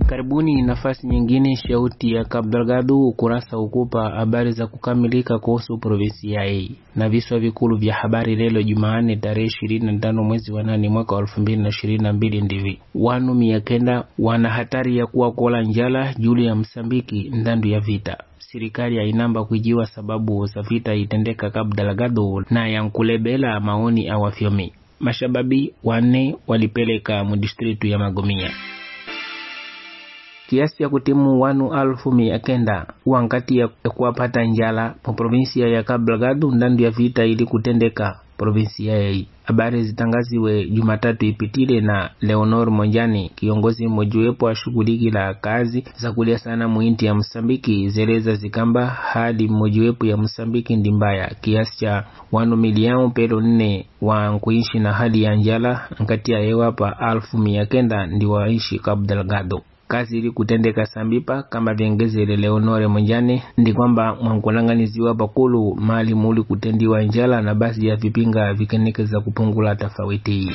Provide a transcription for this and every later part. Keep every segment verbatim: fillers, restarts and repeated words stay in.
Karibuni nafasi nyingine shauti ya Cabo Delgado, ukurasa ukupa habari za kukamilika kuhusu provinsia hii. Na viswa vikulu vya habari lelo Jumanne tarehe ishirini na tano mwezi wa nane mwaka wa elfu mbili na ishirini na mbili ndivi. Wanu mia kenda wana hatari ya kuwa kola njala juli ya Msambiki ndandu ya vita. Serikali ya inamba kujiwa sababu za vita itendeka Cabo Delgado na yankulebela maoni awafyomi. Mashababi wane walipeleka mudistritu ya Magomia. Kiasi ya kutimu wanu alfu mia kenda wankati ya kuwapata njala po provinsia ya Cabo Delgado ndandu ya vita ili kutendeka provinsia ya hii. Habari zitangaziwe Jumatatu ipitile na Leonor Monjani, kiongozi mojuwepo wa shughuliki la kazi za kulia sana muinti ya Msambiki, zeleza zikamba hali mojuwepo ya Msambiki ndimbaya kiasi cha wanu milioni pero nne wa kuishi na hali ya njala nkati ya ewapa alfu mia kenda ndi waishi Cabo Delgado. Kazi ili kutendeka sambipa kama viengezele Leonore Monjane ndi kwamba mwankulanganiziwa pakulu mali muli kutendiwa njala na basi ya vipinga vikeneke za kupungula tafawiti.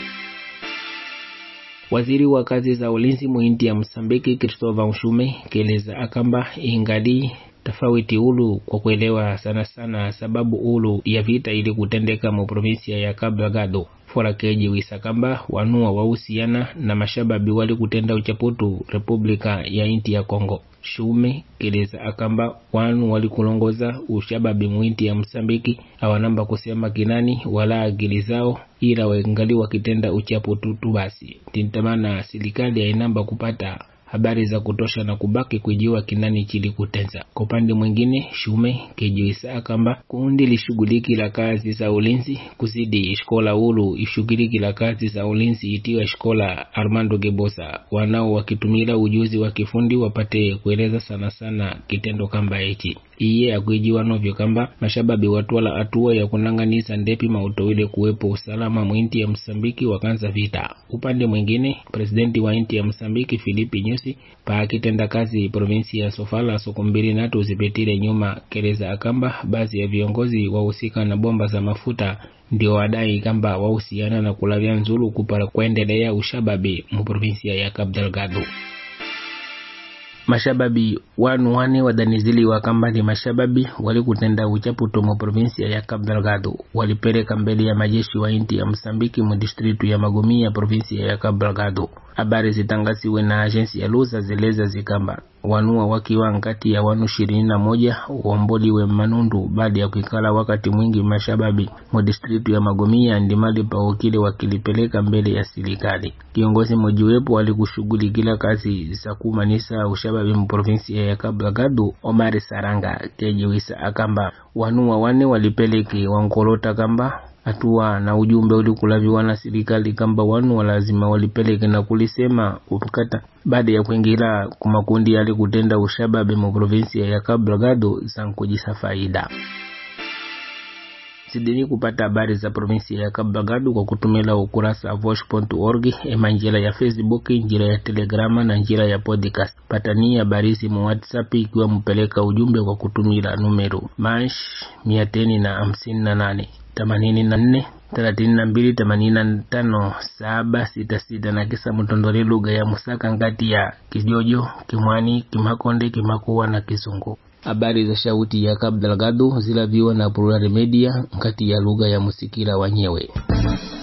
Waziri wa kazi za ulinzi muinti ya Msambiki Christopher Mshume keleza akamba ingali tafawiti ulu kwa kuelewa sana sana sababu ulu ya vita ili kutendeka mu provinsia ya Cabo Delgado. Fora keji wisakamba wanua wahusiana na mashababi wali kutenda uchaputu Republika ya inti ya Kongo. Shume keleza akamba wanu wali kulongoza ushababi muinti ya Msambiki awanamba kusema kinani wala agili zao ila wengali wakitenda uchaputu tubasi. Tintamana silikali ya inamba kupata habari za kutosha na kubaki kujiwa kinani chili kutenza. Kwa upande mwingine Shume kejiwisa akamba kundi lishughuliki la kazi za ulinzi kuzidi ishkola ulu ishughuliki la kazi za ulinzi itiwa ishkola Armando Gebosa wanao wakitumila ujuzi wa kifundi wapate kueleza sana sana kitendo kamba eti. Iye akuijiwa novyo kamba mashababi watu wala atua ya kunanganiza ndepi mautowile kuwepo usalama muinti ya Msambiki wakanza vita. Upande mwingine presidenti wa inti ya Msambiki Filipi Nyusi paakitenda kazi provinsi ya Sofala sokumbili natu zipetile nyuma keleza akamba bazi ya viongozi wahusika na bomba za mafuta ndio wadai kamba wahusiana na kulavya nzulu kupara kuendelea ushababi mu provinsia ya Cabo Delgado. Mashababi wanu wane wadanizili wakamba ni mashababi wali kutenda uchaputo mu provinsia ya Cabo Delgado walipeleka mbele ya majeshi wa inti ya Msambiki mu distritu ya Magomia provinsia ya Cabo Delgado. Habari zitangasiwe na agensi ya Lusa zeleza zikamba wanua wakiwa ngati ya wanu ishirini na moja uomboliwe manundu baada ya kuikala wakati mwingi mashababi mu distritu ya Magomia ndimali pa wakile wakilipeleka mbele ya serikali. Kiongozi mojuwepo walikushughuli kila kazi za kumanisa ushababi mu provinsia ya Cabo Delgado Omar Saranga kejiwisa akamba wanua wane walipeleki wankolota kamba atua na ujumbe uli kulaviwa na serikali kamba wanu walazima walipeleke na kulisema ukata baada ya kuingira kumakundi yali kutenda ushababi mu provinsia ya Cabo Delgado za kujisa faida. Sidini kupata habari za provinsia ya Cabo Delgado kwa kutumila ukurasa voice dot org, ema njira ya Facebook, njira ya Telegrama na njira ya podcast. Patani habari mu WhatsApp ikiwa mpeleka ujumbe kwa kutumila numero mash mia teni na hamsini na nane themanini na nne thelathini na mbili themanini na tano saba sita sita na kisa mtondole lugha ya Musaka ngati ya Kijojo, Kimwani, Kimakonde, Kimakuwa na Kizungu. Habari za shauti ya Cabo Delgado zilaviwa na Plural Media ngati ya lugha ya Musikila wanyewe.